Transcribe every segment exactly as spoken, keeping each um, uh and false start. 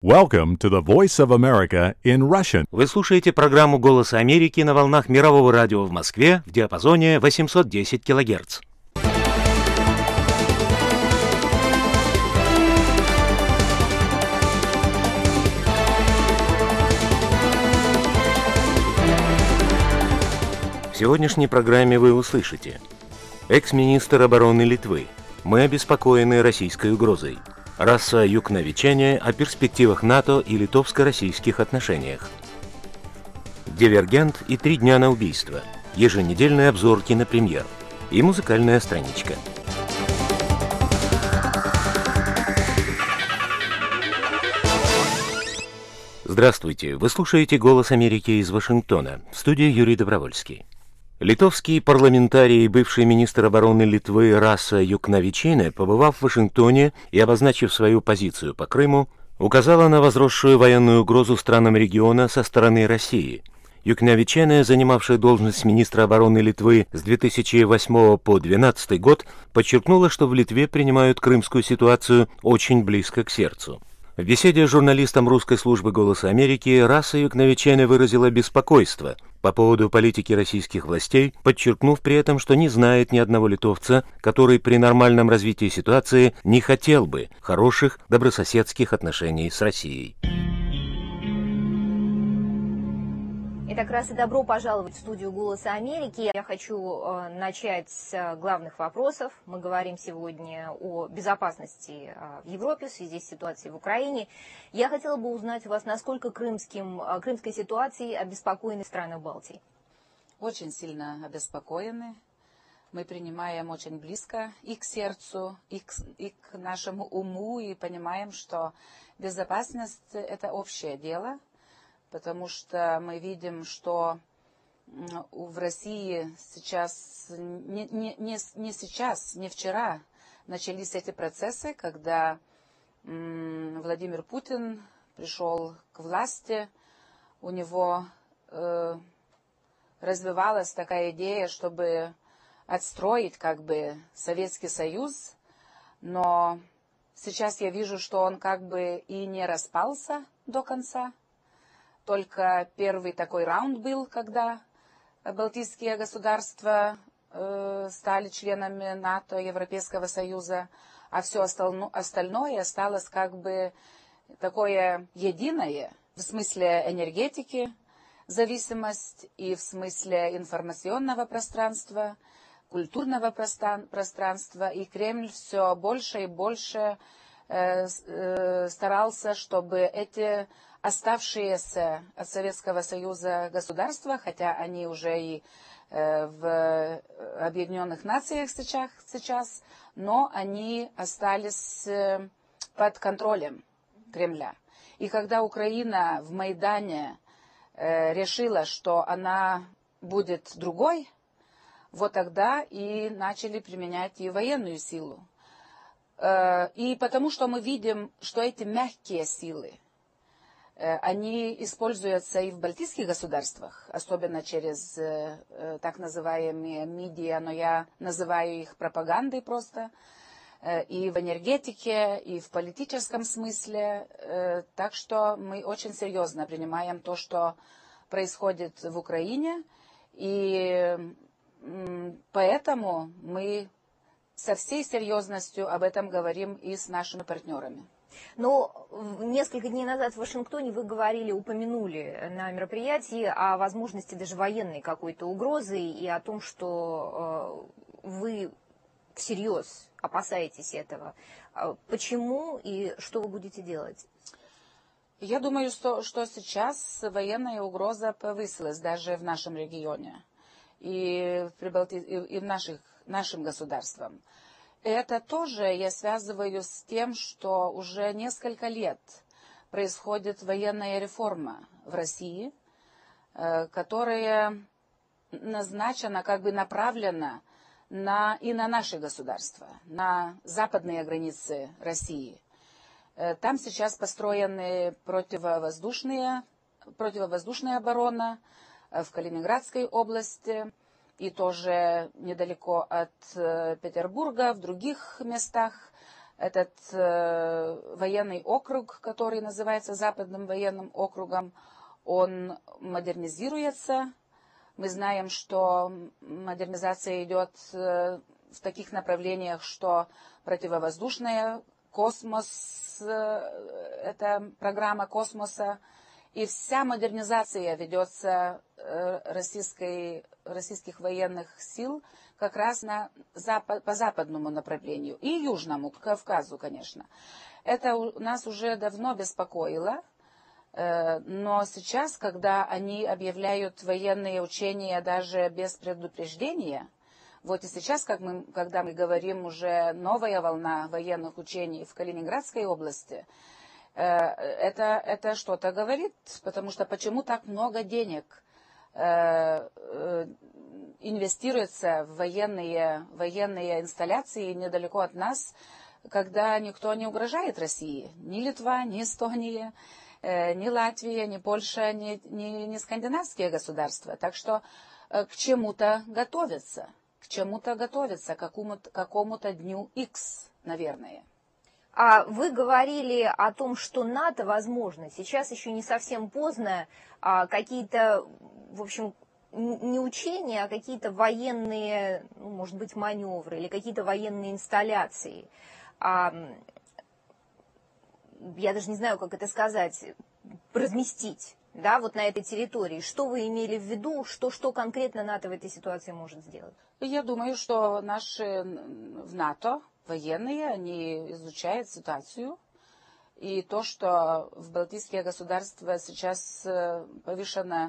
Welcome to the Voice of America in Russian. Вы слушаете программу «Голос Америки» на волнах Мирового радио в Москве в диапазоне восемьсот десять килогерц. В сегодняшней программе вы услышите: экс-министр обороны Литвы: мы обеспокоены российской угрозой. Раса Юкнавичене о перспективах НАТО и литовско-российских отношениях. Дивергент и три дня на убийство. Еженедельный обзор кинопремьер. И музыкальная страничка. Здравствуйте, вы слушаете «Голос Америки» из Вашингтона. В студии Юрий Добровольский. Литовский парламентарий и бывший министр обороны Литвы Раса Юкнавичене, побывав в Вашингтоне и обозначив свою позицию по Крыму, указала на возросшую военную угрозу странам региона со стороны России. Юкнавичене, занимавшая должность министра обороны Литвы с две тысячи восьмого по две тысячи двенадцатый год, подчеркнула, что в Литве принимают крымскую ситуацию очень близко к сердцу. В беседе с журналистом русской службы «Голоса Америки» Раса Юкнавичене выразила беспокойство по поводу политики российских властей, подчеркнув при этом, что не знает ни одного литовца, который при нормальном развитии ситуации не хотел бы хороших добрососедских отношений с Россией. Итак, раз и добро пожаловать в студию «Голоса Америки». Я хочу э, начать с главных вопросов. Мы говорим сегодня о безопасности э, в Европе в связи с ситуацией в Украине. Я хотела бы узнать у вас, насколько крымским, э, крымской ситуацией обеспокоены страны Балтии. Очень сильно обеспокоены. Мы принимаем очень близко и к сердцу, и к, и к нашему уму, и понимаем, что безопасность – это общее дело. Потому что мы видим, что в России сейчас, не, не, не, не сейчас, не вчера начались эти процессы, когда м, Владимир Путин пришел к власти, у него э, развивалась такая идея, чтобы отстроить как бы Советский Союз, но сейчас я вижу, что он как бы и не распался до конца. Только первый такой раунд был, когда балтийские государства э, стали членами НАТО, Европейского Союза, а все остальное осталось как бы такое единое в смысле энергетики, зависимость, и в смысле информационного пространства, культурного пространства, и Кремль все больше и больше э, э, старался, чтобы эти оставшиеся от Советского Союза государства, хотя они уже и э, в Объединенных Нациях сейчас, сейчас, но они остались э, под контролем Кремля. И когда Украина в Майдане э, решила, что она будет другой, вот тогда и начали применять и военную силу. Э, и потому что мы видим, что эти мягкие силы, они используются и в балтийских государствах, особенно через э, так называемые медиа, но я называю их пропагандой просто, э, и в энергетике, и в политическом смысле. Э, так что мы очень серьезно принимаем то, что происходит в Украине, и э, поэтому мы со всей серьезностью об этом говорим и с нашими партнерами. Но несколько дней назад в Вашингтоне вы говорили, упомянули на мероприятии о возможности даже военной какой-то угрозы и о том, что э, вы всерьез опасаетесь этого. Почему и что вы будете делать? Я думаю, что, что сейчас военная угроза повысилась даже в нашем регионе и, Прибалти... и в наших, нашим государствам. Это тоже я связываю с тем, что уже несколько лет происходит военная реформа в России, которая назначена, как бы направлена на, и на наше государство, на западные границы России. Там сейчас построены противовоздушные, противовоздушная оборона в Калининградской области, и тоже недалеко от Петербурга, в других местах этот э, военный округ, который называется Западным военным округом, он модернизируется. Мы знаем, что модернизация идет э, в таких направлениях, что противовоздушная, космос, э, это программа космоса, и вся модернизация ведется э, российской, российских военных сил как раз на запад, по западному направлению и южному, к Кавказу, конечно. Это у нас уже давно беспокоило, э, но сейчас, когда они объявляют военные учения даже без предупреждения, вот и сейчас, как мы, когда мы говорим уже новая волна военных учений в Калининградской области, э, это, это что-то говорит, потому что почему так много денег э, э, инвестируется в военные, военные инсталляции недалеко от нас, когда никто не угрожает России. Ни Литва, ни Эстония, э, ни Латвия, ни Польша, ни, ни, ни скандинавские государства. Так что э, к чему-то готовятся. К чему-то готовятся, к какому-то, какому-то дню X, наверное. А вы говорили о том, что НАТО возможно. Сейчас еще не совсем поздно. А какие-то, в общем, не учения, а какие-то военные, ну, может быть, маневры или какие-то военные инсталляции. А, я даже не знаю, как это сказать, разместить, да, вот на этой территории. Что вы имели в виду, что, что конкретно НАТО в этой ситуации может сделать? Я думаю, что наши в НАТО военные, они изучают ситуацию. И то, что в Балтийские государства сейчас повышена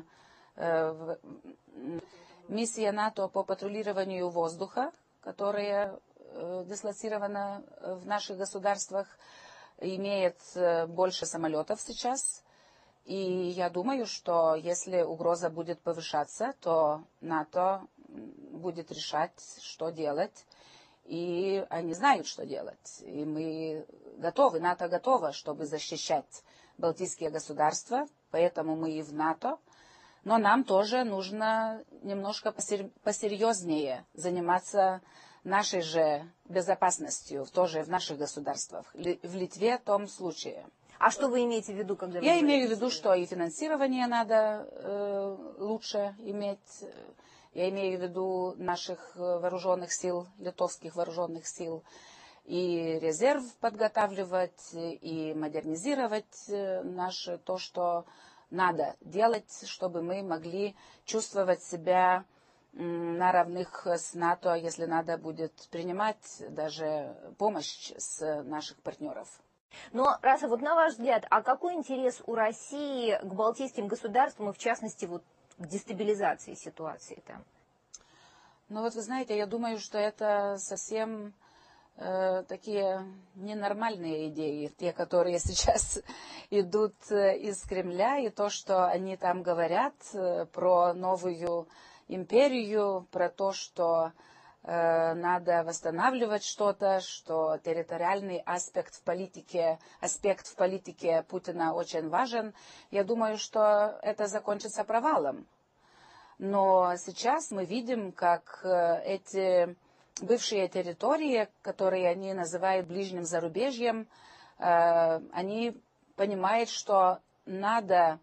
миссия НАТО по патрулированию воздуха, которая дислоцирована в наших государствах, имеет больше самолетов сейчас. И я думаю, что если угроза будет повышаться, то НАТО будет решать, что делать. И они знают, что делать. И мы готовы, НАТО готово, чтобы защищать Балтийские государства, поэтому мы и в НАТО. Но нам тоже нужно немножко посерьезнее заниматься нашей же безопасностью, тоже в наших государствах. В Литве в том случае. А что вы имеете в виду, когда вы Я говорите? имею в виду, что и финансирование надо э, лучше иметь. Я имею в виду наших вооруженных сил, литовских вооруженных сил. И резерв подготавливать, и модернизировать наше то, что надо делать, чтобы мы могли чувствовать себя на равных с НАТО, если надо будет принимать даже помощь с наших партнеров. Но, Раса, вот на ваш взгляд, а какой интерес у России к балтийским государствам и, в частности, вот к дестабилизации ситуации там? Ну вот вы знаете, я думаю, что это совсем э, такие ненормальные идеи, те, которые сейчас идут из Кремля, и то, что они там говорят э, про новую империю, про то, что э, надо восстанавливать что-то, что территориальный аспект в политике, аспект в политике Путина очень важен. Я думаю, что это закончится провалом. Но сейчас мы видим, как эти бывшие территории, которые они называют ближним зарубежьем, они понимают, что надо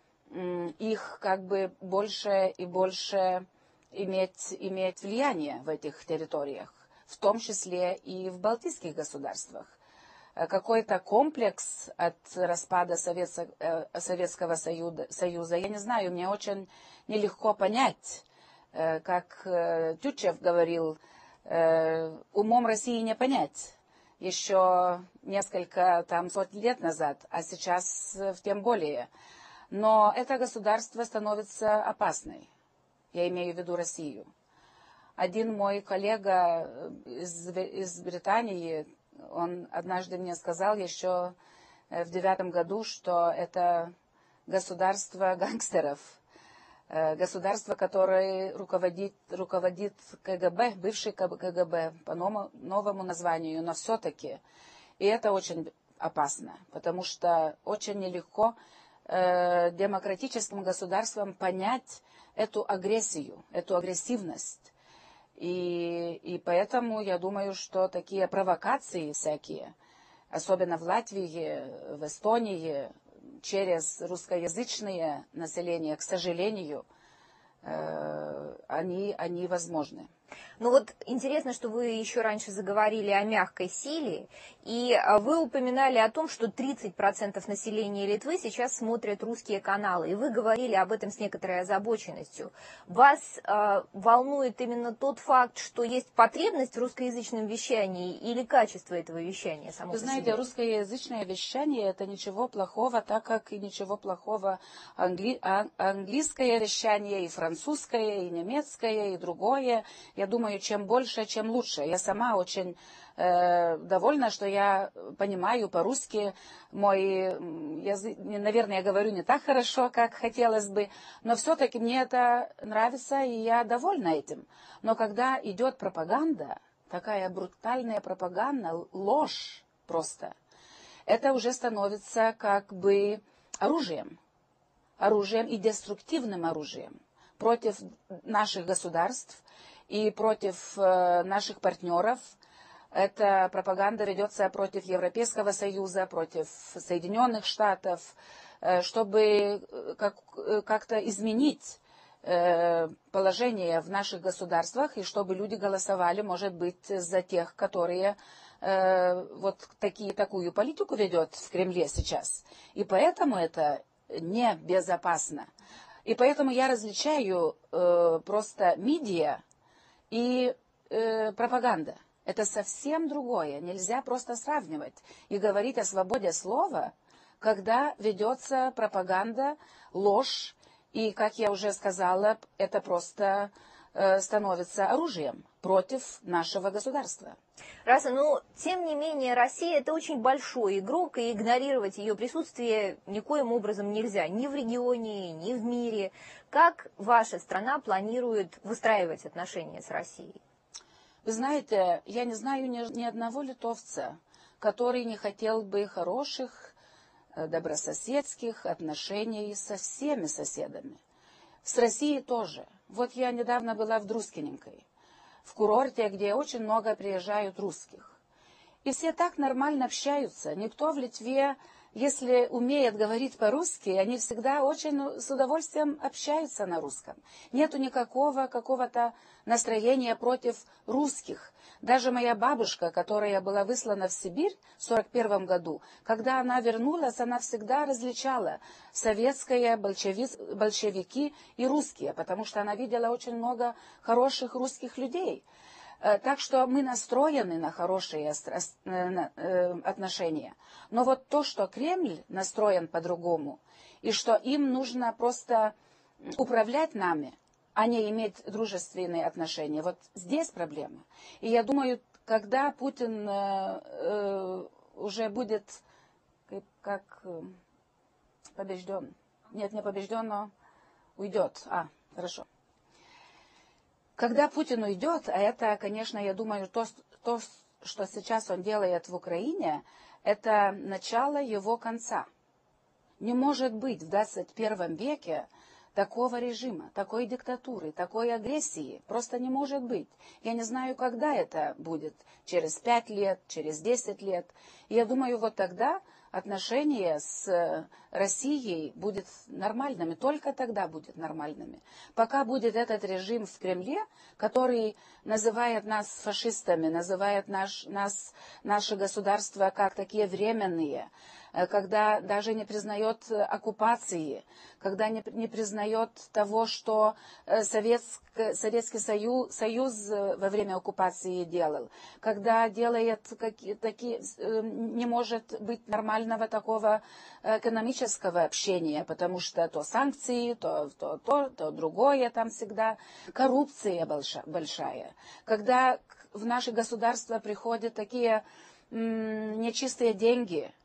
их как бы больше и больше иметь, иметь влияние в этих территориях, в том числе и в балтийских государствах. Какой-то комплекс от распада Советского Союза, я не знаю, мне очень нелегко понять, как Тютчев говорил, умом России не понять. Еще несколько там сотен лет назад, а сейчас тем более. Но это государство становится опасной. Я имею в виду Россию. Один мой коллега из, из Британии, он однажды мне сказал еще в девятом году, что это государство гангстеров, государство, которое руководит, руководит КГБ, бывший КГБ, по новому названию, но все-таки. И это очень опасно, потому что очень нелегко э, демократическим государствам понять эту агрессию, эту агрессивность. И, и поэтому я думаю, что такие провокации всякие, особенно в Латвии, в Эстонии, через русскоязычное население, к сожалению, э, они, они возможны. Ну вот интересно, что вы еще раньше заговорили о мягкой силе, и вы упоминали о том, что тридцать процентов населения Литвы сейчас смотрят русские каналы, и вы говорили об этом с некоторой озабоченностью. Вас э, волнует именно тот факт, что есть потребность в русскоязычном вещании или качество этого вещания само по Вы знаете, себе? русскоязычное вещание — это ничего плохого, так как и ничего плохого англи... а, английское вещание, и французское, и немецкое, и другое. Я думаю, чем больше, чем лучше. Я сама очень э, довольна, что я понимаю по-русски. Мой язык, наверное, я говорю не так хорошо, как хотелось бы, но все-таки мне это нравится, и я довольна этим. Но когда идет пропаганда, такая брутальная пропаганда, ложь просто, это уже становится как бы оружием. Оружием и деструктивным оружием против наших государств и против э, наших партнеров. Эта пропаганда ведется против Европейского Союза, против Соединенных Штатов, э, чтобы как, как-то изменить э, положение в наших государствах, и чтобы люди голосовали, может быть, за тех, которые э, вот такие, такую политику ведет в Кремле сейчас. И поэтому это небезопасно. И поэтому я различаю э, просто медиа и э, пропаганда. Это совсем другое. Нельзя просто сравнивать и говорить о свободе слова, когда ведется пропаганда, ложь, и, как я уже сказала, это просто э, становится оружием против нашего государства. Раса, но тем не менее Россия — это очень большой игрок, и игнорировать ее присутствие никоим образом нельзя, ни в регионе, ни в мире. Как ваша страна планирует выстраивать отношения с Россией? Вы знаете, я не знаю ни, ни одного литовца, который не хотел бы хороших, добрососедских отношений со всеми соседами. С Россией тоже. Вот я недавно была в Друскиненькой, в курорте, где очень много приезжают русских. И все так нормально общаются. Никто в Литве, если умеет говорить по-русски, они всегда очень с удовольствием общаются на русском. Нету никакого какого-то настроения против русских. Даже моя бабушка, которая была выслана в Сибирь в сорок первом году, когда она вернулась, она всегда различала советское, большеви- большевики и русские, потому что она видела очень много хороших русских людей. Так что мы настроены на хорошие отношения. Но вот то, что Кремль настроен по-другому, и что им нужно просто управлять нами, а не иметь дружественные отношения, вот здесь проблема. И я думаю, когда Путин э, уже будет как побежден, нет, не побежден, но уйдет. А, хорошо. Когда Путин уйдет, а это, конечно, я думаю, то, то, что сейчас он делает в Украине, это начало его конца. Не может быть в двадцать первом веке такого режима, такой диктатуры, такой агрессии. Просто не может быть. Я не знаю, когда это будет. Через пять лет, через десять лет. И я думаю, вот тогда отношения с Россией будут нормальными. Только тогда будут нормальными. Пока будет этот режим в Кремле, который называет нас фашистами, называет наш, нас, наше государство как такие временные, когда даже не признает оккупации, когда не, не признает того, что Советск, Советский Союз, Союз во время оккупации делал, когда делает какие, такие, не может быть нормального такого экономического общения, потому что то санкции, то то, то, то другое там всегда, коррупция большая, когда в наше государство приходят такие м, нечистые деньги,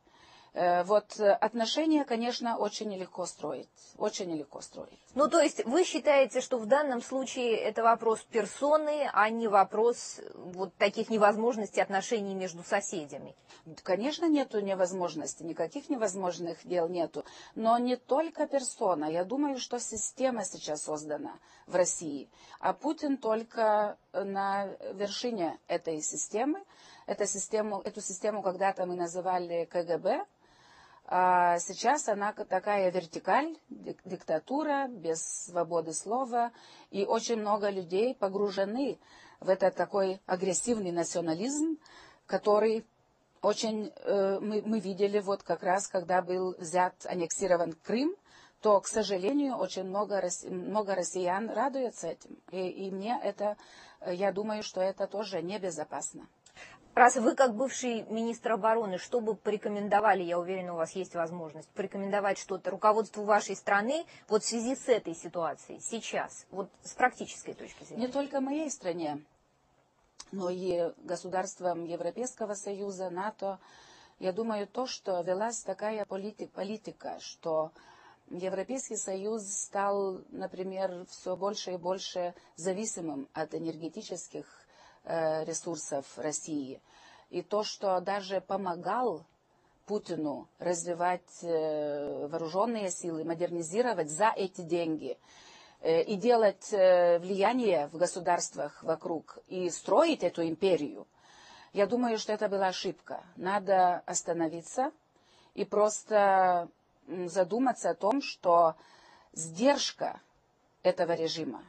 Вот отношения, конечно, очень нелегко строить. Очень нелегко строить. Ну, то есть вы считаете, что в данном случае это вопрос персоны, а не вопрос вот таких невозможностей отношений между соседями? Конечно, нету невозможностей, никаких невозможных дел нету. Но не только персона. Я думаю, что система сейчас создана в России, а Путин только на вершине этой системы. Эту систему, эту систему когда-то мы называли ка гэ бэ. А сейчас она такая вертикаль, диктатура, без свободы слова. И очень много людей погружены в этот такой агрессивный национализм, который очень э, мы, мы видели вот как раз, когда был взят, аннексирован Крым, то, к сожалению, очень много, много россиян радуются этим. И, и мне это, я думаю, что это тоже небезопасно. Раз вы, как бывший министр обороны, что бы порекомендовали, я уверена, у вас есть возможность, порекомендовать что-то руководству вашей страны вот в связи с этой ситуацией сейчас, вот с практической точки зрения? Не только моей стране, но и государствам Европейского Союза, НАТО. Я думаю, то, что велась такая политика, политика, что Европейский Союз стал, например, все больше и больше зависимым от энергетических ресурсов России. И то, что даже помогал Путину развивать вооруженные силы, модернизировать за эти деньги и делать влияние в государствах вокруг и строить эту империю, я думаю, что это была ошибка. Надо остановиться и просто задуматься о том, что сдержка этого режима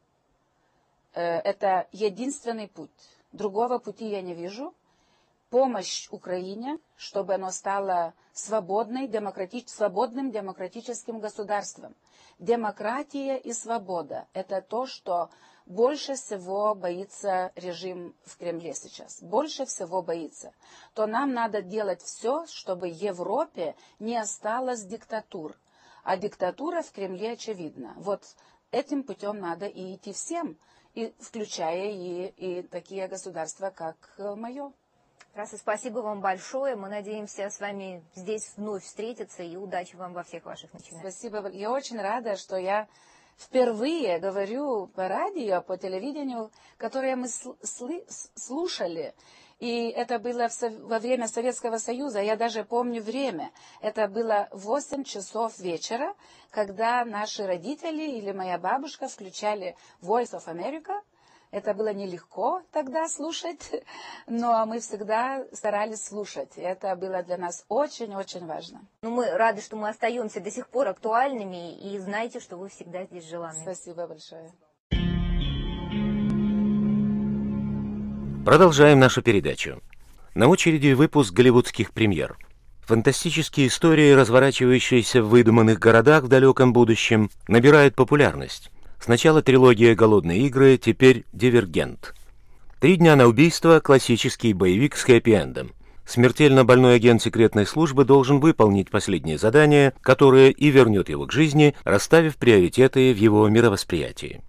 это единственный путь. Другого пути я не вижу. Помощь Украине, чтобы оно стало свободной, демократич... свободным демократическим государством. Демократия и свобода – это то, что больше всего боится режим в Кремле сейчас. Больше всего боится. То нам надо делать все, чтобы в Европе не осталось диктатур. А диктатура в Кремле очевидна. Вот этим путем надо и идти всем, и включая и, и такие государства, как мое. Раса, спасибо вам большое. Мы надеемся с вами здесь вновь встретиться, и удачи вам во всех ваших начинаниях. Спасибо. Я очень рада, что я впервые говорю по радио, по телевидению, которое мы слушали. И это было во время Советского Союза. Я даже помню время. Это было восемь часов вечера, когда наши родители или моя бабушка включали Voice of America. Это было нелегко тогда слушать, но мы всегда старались слушать. Это было для нас очень-очень важно. Ну, мы рады, что мы остаемся до сих пор актуальными, и знайте, что вы всегда здесь желанны. Спасибо большое. Продолжаем нашу передачу. На очереди выпуск голливудских премьер. Фантастические истории, разворачивающиеся в выдуманных городах в далеком будущем, набирают популярность. Сначала трилогия «Голодные игры», теперь «Дивергент». «Три дня на убийство» — классический боевик с хэппи-эндом. Смертельно больной агент секретной службы должен выполнить последнее задание, которое и вернет его к жизни, расставив приоритеты в его мировосприятии.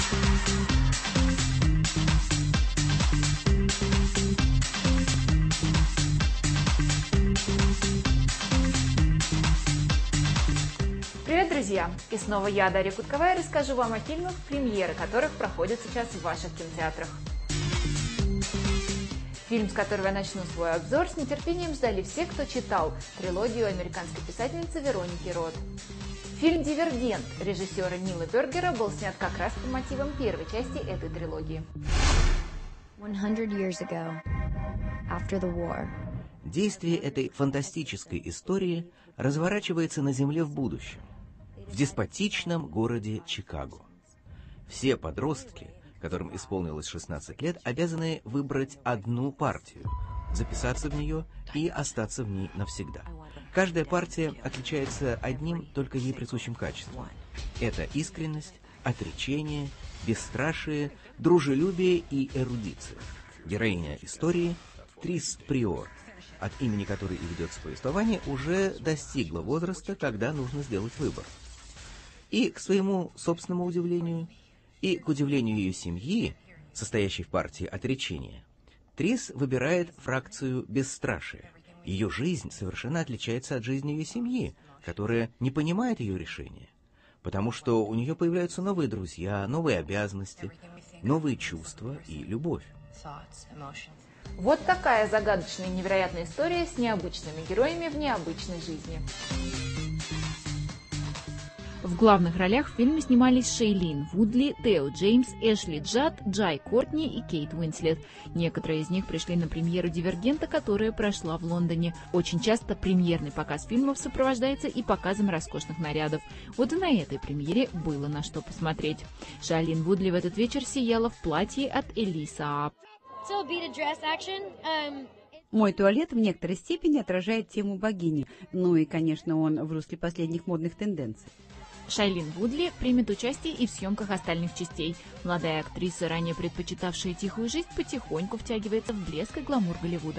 Привет, друзья! И снова я, Дарья Кутковая, расскажу вам о фильмах, премьеры которых проходят сейчас в ваших кинотеатрах. Фильм, с которого я начну свой обзор, с нетерпением ждали все, кто читал трилогию американской писательницы Вероники Рот. Фильм «Дивергент» режиссера Нила Бергера был снят как раз по мотивам первой части этой трилогии. Действие этой фантастической истории разворачивается на Земле в будущем, в деспотичном городе Чикаго. Все подростки, которым исполнилось шестнадцать лет, обязаны выбрать одну партию, записаться в нее и остаться в ней навсегда. Каждая партия отличается одним только ей присущим качеством. Это искренность, отречение, бесстрашие, дружелюбие и эрудиция. Героиня истории Трис Приор, от имени которой и ведется повествование, уже достигла возраста, когда нужно сделать выбор. И, к своему собственному удивлению, и к удивлению ее семьи, состоящей в партии отречения, Трис выбирает фракцию бесстрашия Ее жизнь совершенно отличается от жизни ее семьи, которая не понимает ее решения, потому что у нее появляются новые друзья, новые обязанности, новые чувства и любовь. Вот такая загадочная и невероятная история с необычными героями в необычной жизни. В главных ролях в фильме снимались Шейлин Вудли, Тео Джеймс, Эшли Джад, Джай Кортни и Кейт Уинслет. Некоторые из них пришли на премьеру «Дивергента», которая прошла в Лондоне. Очень часто премьерный показ фильмов сопровождается и показом роскошных нарядов. Вот и на этой премьере было на что посмотреть. Шейлин Вудли в этот вечер сияла в платье от Эли Сааб. Мой туалет в некоторой степени отражает тему богини, ну и, конечно, он в русле последних модных тенденций. Шейлин Вудли примет участие и в съемках остальных частей. Молодая актриса, ранее предпочитавшая тихую жизнь, потихоньку втягивается в блеск и гламур Голливуда.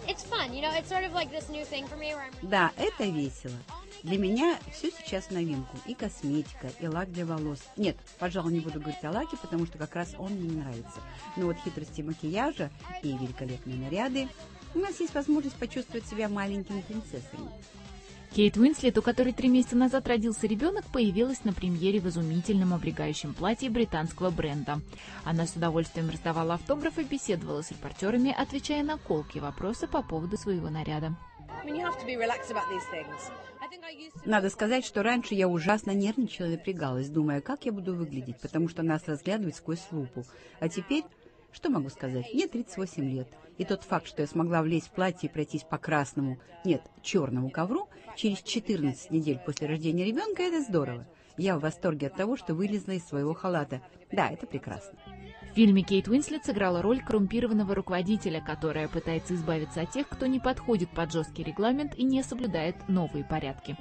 Да, это весело. Для меня все сейчас в новинку. И косметика, и лак для волос. Нет, пожалуй, не буду говорить о лаке, потому что как раз он мне не нравится. Но вот хитрости макияжа и великолепные наряды. У нас есть возможность почувствовать себя маленькими принцессами. Кейт Уинслет, у которой три месяца назад родился ребенок, появилась на премьере в изумительном облегающем платье британского бренда. Она с удовольствием раздавала автографы, беседовала с репортерами, отвечая на колкие вопросы по поводу своего наряда. Надо сказать, что раньше я ужасно нервничала и напрягалась, думая, как я буду выглядеть, потому что нас разглядывают сквозь лупу. А теперь, что могу сказать, мне тридцать восемь лет. И тот факт, что я смогла влезть в платье и пройтись по красному, нет, черному ковру, через четырнадцать недель после рождения ребенка, это здорово. Я в восторге от того, что вылезла из своего халата. Да, это прекрасно. В фильме Кейт Уинслет сыграла роль коррумпированного руководителя, которая пытается избавиться от тех, кто не подходит под жесткий регламент и не соблюдает новые порядки.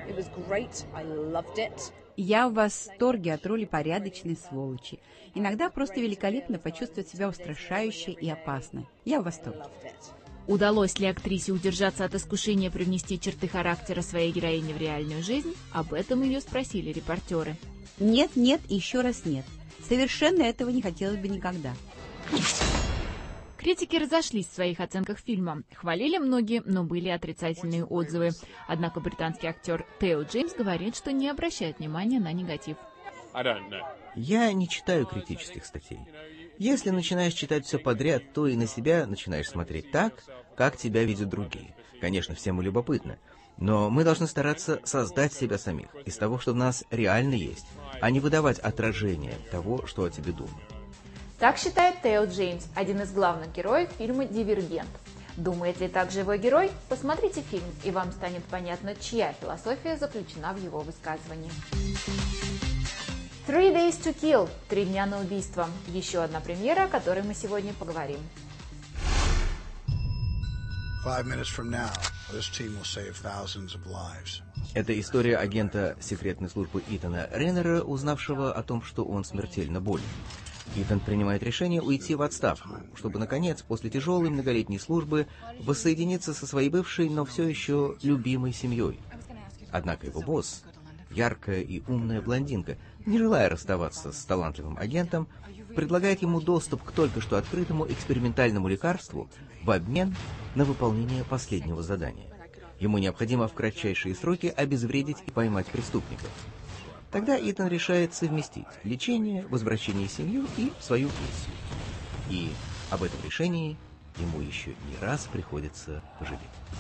Я в восторге от роли порядочной сволочи. Иногда просто великолепно почувствовать себя устрашающе и опасно. Я в восторге. Удалось ли актрисе удержаться от искушения привнести черты характера своей героини в реальную жизнь? Об этом ее спросили репортеры. Нет, нет и еще раз нет. Совершенно этого не хотелось бы никогда. Критики разошлись в своих оценках фильма. Хвалили многие, но были отрицательные отзывы. Однако британский актер Тео Джеймс говорит, что не обращает внимания на негатив. Я не читаю критических статей. Если начинаешь читать все подряд, то и на себя начинаешь смотреть так, как тебя видят другие. Конечно, всем любопытно. Но мы должны стараться создать себя самих из того, что в нас реально есть, а не выдавать отражение того, что о тебе думают. Так считает Тео Джеймс, один из главных героев фильма «Дивергент». Думает ли так же его герой? Посмотрите фильм, и вам станет понятно, чья философия заключена в его высказывании. Three Days to Kill – Три дня на убийство. Еще одна премьера, о которой мы сегодня поговорим. Это история агента секретной службы Итана Рейнера, узнавшего о том, что он смертельно болен. Итан принимает решение уйти в отставку, чтобы, наконец, после тяжелой многолетней службы воссоединиться со своей бывшей, но все еще любимой семьей. Однако его босс, яркая и умная блондинка, не желая расставаться с талантливым агентом, предлагает ему доступ к только что открытому экспериментальному лекарству в обмен на выполнение последнего задания. Ему необходимо в кратчайшие сроки обезвредить и поймать преступников. Тогда Итан решает совместить лечение, возвращение в семью и свою миссию. И об этом решении ему еще не раз приходится пожалеть.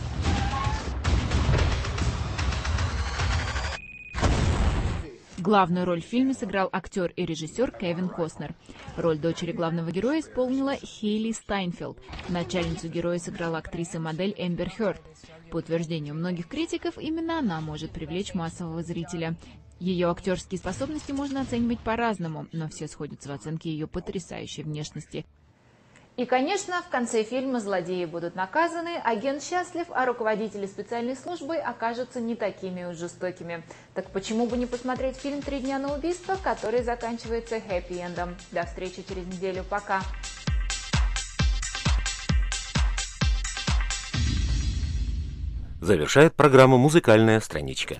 Главную роль в фильме сыграл актер и режиссер Кевин Костнер. Роль дочери главного героя исполнила Хейли Стайнфелд. Начальницу героя сыграла актриса и модель Эмбер Хёрд. По утверждению многих критиков, именно она может привлечь массового зрителя. Ее актерские способности можно оценивать по-разному, но все сходятся в оценке ее потрясающей внешности. И, конечно, в конце фильма злодеи будут наказаны, агент счастлив, а руководители специальной службы окажутся не такими уж жестокими. Так почему бы не посмотреть фильм «Три дня на убийство», который заканчивается хэппи-эндом? До встречи через неделю. Пока! Завершает программу музыкальная страничка.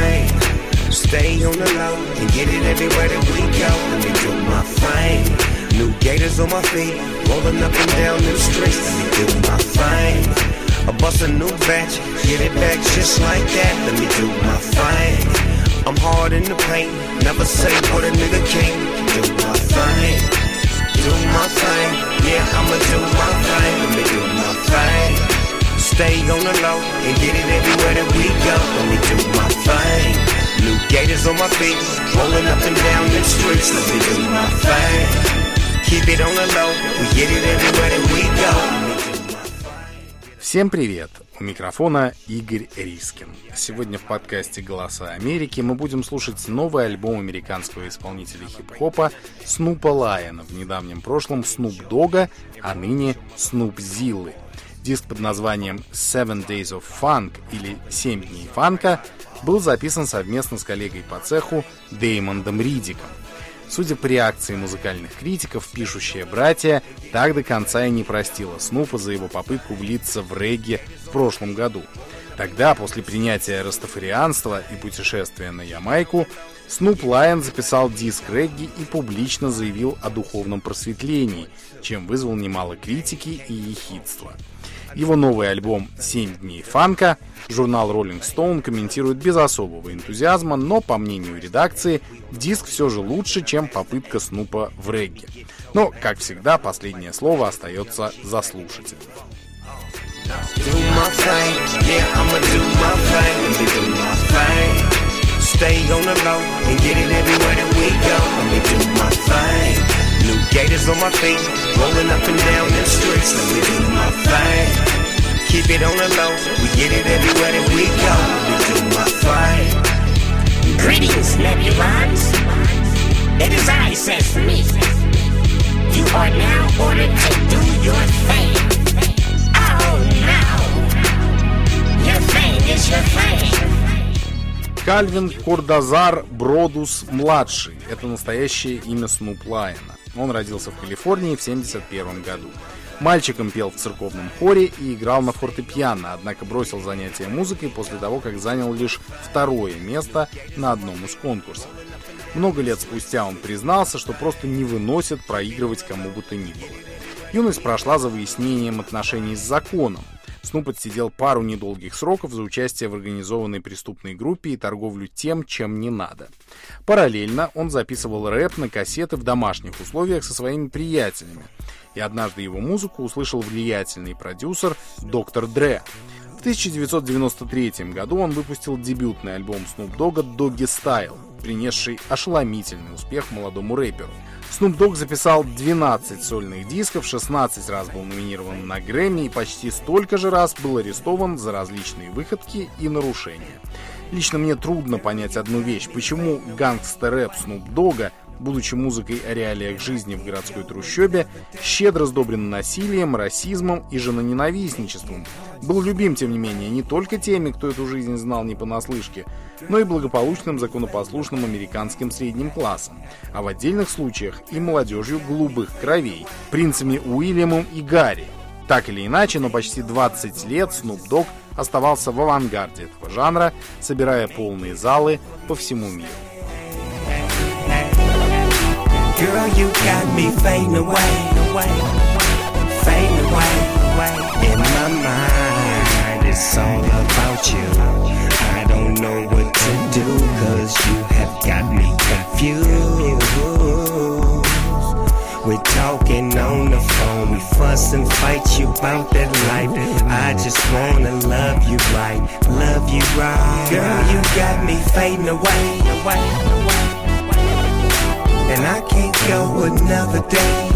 Stay on the low and get it everywhere that we go. Let me do my thing. New gators on my feet, rolling up and down them streets. Let me do my thing. I bust a new batch, get it back just like that. Let me do my thing. I'm hard in the paint, never say what a nigga can't. Do my thing, do my thing. Yeah, I'ma do my thing. Let me do my thing. Stay on the low and get it everywhere that we go. Let me do my thing. New gators on my feet, rolling up and down them streets. Let me do my thing. Keep it on the low, we get it everywhere that we go. Всем привет! У микрофона Игорь Рискин. Сегодня в подкасте «Голоса Америки» мы будем слушать новый альбом американского исполнителя хип-хопа Снупа Лайона, в недавнем прошлом Снуп Догга, а ныне Снуп Зиллы. Диск под названием Seven Days of Funk или «Семь дней фанка» был записан совместно с коллегой по цеху Деймондом Ридиком. Судя по реакции музыкальных критиков, пишущие братья так до конца и не простила Снупа за его попытку влиться в регги в прошлом году. Тогда, после принятия растафарианства и путешествия на Ямайку, Снуп Лайон записал диск регги и публично заявил о духовном просветлении, чем вызвал немало критики и ехидства. Его новый альбом «Семь дней фанка» журнал Rolling Stone комментирует без особого энтузиазма, но, по мнению редакции, диск все же лучше, чем попытка Снупа в регги. Но, как всегда, последнее слово остается за слушателем. Keep it on the low, we get it everywhere that we go. We do my thing. Greetings, Nebulons. It is I, says me. You are now ordered to do your thing. Oh no, your thing is your thing. Кальвин Кордозар Бродус-младший – это настоящее имя Снуп Лайона. Он родился в Калифорнии в семьдесят первом году. Мальчиком пел в церковном хоре и играл на фортепиано, однако бросил занятия музыкой после того, как занял лишь второе место на одном из конкурсов. Много лет спустя он признался, что просто не выносит проигрывать кому бы то ни было. Юность прошла за выяснением отношений с законом. Снуп отсидел пару недолгих сроков за участие в организованной преступной группе и торговлю тем, чем не надо. Параллельно он записывал рэп на кассеты в домашних условиях со своими приятелями. И однажды его музыку услышал влиятельный продюсер доктор Dre. В тысяча девятьсот девяносто третьем году он выпустил дебютный альбом Snoop Dogg Doggy Style, принесший ошеломительный успех молодому рэперу. Snoop Dogg записал двенадцать сольных дисков, шестнадцать раз был номинирован на Грэмми и почти столько же раз был арестован за различные выходки и нарушения. Лично мне трудно понять одну вещь, почему гангстер-рэп Snoop Dogg, будучи музыкой о реалиях жизни в городской трущобе, щедро сдобрен насилием, расизмом и женоненавистничеством, был любим, тем не менее, не только теми, кто эту жизнь знал не понаслышке, но и благополучным законопослушным американским средним классом, а в отдельных случаях и молодежью голубых кровей, принцами Уильямом и Гарри. Так или иначе, но почти двадцать лет Snoop Dogg оставался в авангарде этого жанра, собирая полные залы по всему миру. Girl, you got me fading away, fading away. In my mind, it's all about you. I don't know what to do, cause you have got me confused. We're talking on the phone, we fuss and fight you about that life. I just wanna love you right, love you right. Girl, you got me fading away, away, away. And I can't go another day.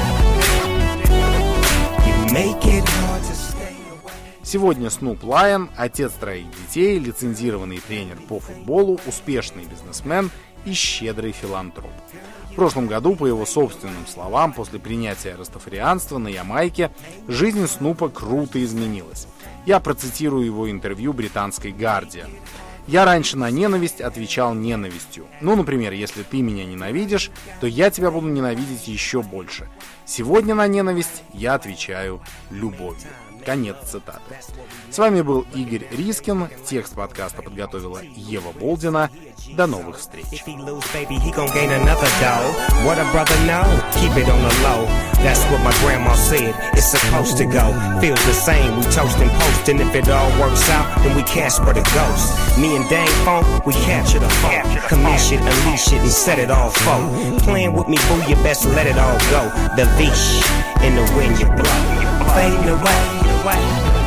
You make it hard to stay away. Сегодня Снуп Лайон, отец троих детей, лицензированный тренер по футболу, успешный бизнесмен и щедрый филантроп. В прошлом году, по его собственным словам, после принятия растафарианства на Ямайке, жизнь Снупа круто изменилась. Я процитирую его интервью британской Guardian. Я раньше на ненависть отвечал ненавистью. Ну, например, если ты меня ненавидишь, то я тебя буду ненавидеть еще больше. Сегодня на ненависть я отвечаю любовью. Конец цитаты. С вами был Игорь Рискин. Текст подкаста подготовила Ева Болдина. До новых встреч. If he lose, baby, he gon' gain another dough. What a brother know, keep it on the low. That's what my grandma said, it's supposed to go. Feels the same, we toast and post. And if it all works out, then we Casper the ghost. Me and Dang Funk, we capture the funk. Commish it, unleash it, and set it all folk. Playing with me, boo, you best let it all go. The leash in the wind you blow. Fading away, away.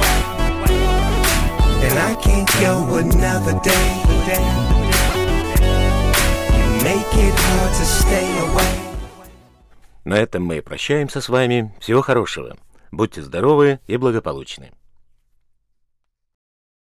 And I can't go another day. Make it hard to stay away. На этом мы прощаемся с вами. Всего хорошего. Будьте здоровы и благополучны.